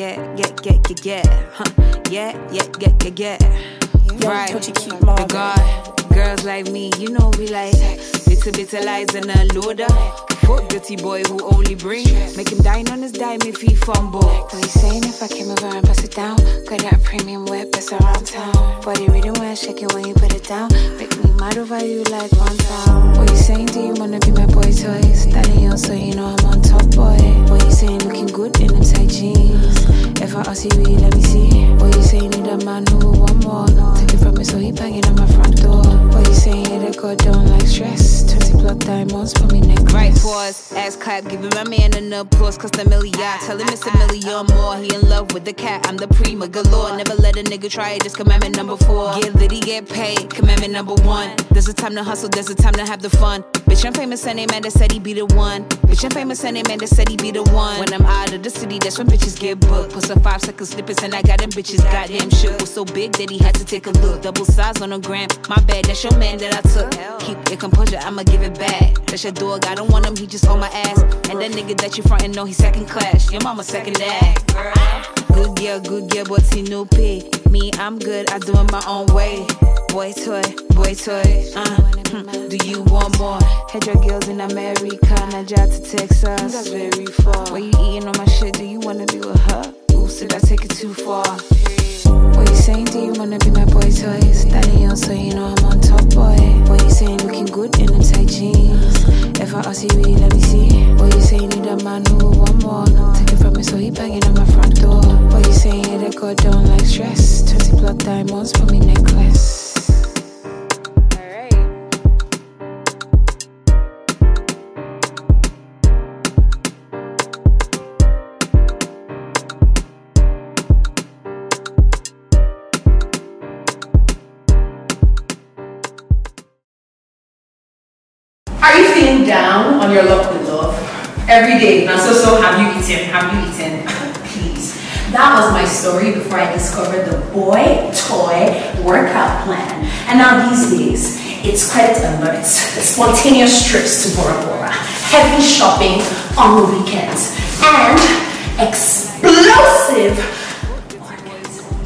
Huh. Yeah. Right, the God, girls like me, you know we like bits of lies and a loader. Fuck dirty boy who only bring, make him dine on his dime if he fumble. What you saying if I came over and bust it down? Got that premium wet, best around town. Body reading when I shake it when you put it down. Make me mad over you like one town. What you saying, do you wanna be my boy toys? Daddy on so you know I'm on top boy. What you saying, looking good in them tight jeans? If I ask you, will you let me see? What you saying, need a man who will want more? Take it from me so he banging on my front door. What you saying, yeah, that God don't like stress. 20 blood diamonds for me necklace. Right, pause, ass clap, giving my man an applause, cause the million. Tell him it's a million more. He in love with the cat, I'm the prima galore. Never let a nigga try it, this commandment number 4. Get lit, he get paid, commandment number 1. There's a time to hustle, there's a time to have the fun. Bitch, I'm famous and a man that said he be the one. Bitch, I'm famous and a man that said he be the one. When I'm out of the city, that's when bitches get booked. Put some 5-second snippets and I got them bitches. Goddamn shit was so big that he had to take a look. Double size on a gram, my bad, that's your man that I took. Keep your composure, I'ma give it back. That's your dog, I don't want him, he just on my ass. And that nigga that you frontin' know he second class. Your mama second act. Good girl, but he no pay. Me, I'm good, I do it my own way. Boy toy, do you want more? Had your girls in America, now drive to Texas. That's very far. Where you eating on my shit, do you wanna be with her? Oops, did I take it too far? What you saying, do you wanna be my boy toys? Daddy on so you know I'm on top boy. What you saying, looking good in them tight jeans? If I ask you, will you let me see? What you saying, need a man who will want more? Take it from me so he banging on my front door. What you saying, yeah, that God don't like stress. 20 blood diamonds for me necklace. Are you feeling down on your luck with love? Every day, now so have you eaten? Please. That was my story before I discovered the boy toy workout plan. And now these days, it's credit alerts, spontaneous trips to Bora Bora, heavy shopping on the weekends, and explosive orgasms.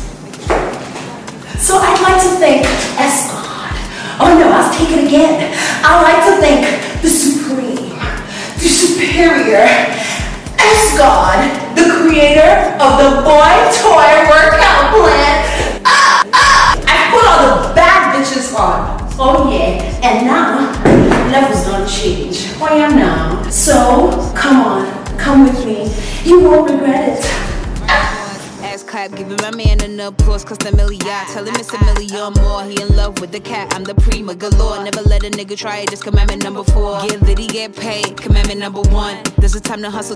So I'd like to thank Escort. Oh no, I'll take it again. I'd like to thank the supreme, the superior, S-God, the creator of the boy toy workout plan. I put all the bad bitches on. Oh yeah, and now, levels don't change. Oh yeah now. So, come on, come with me. You won't regret it. Clap, giving my man an applause, cause the million. Tell him it's a million more. He in love with the cat, I'm the prima galore. Never let a nigga try it, this commandment number 4. Get lit, he get paid, commandment number 1. There's a time to hustle.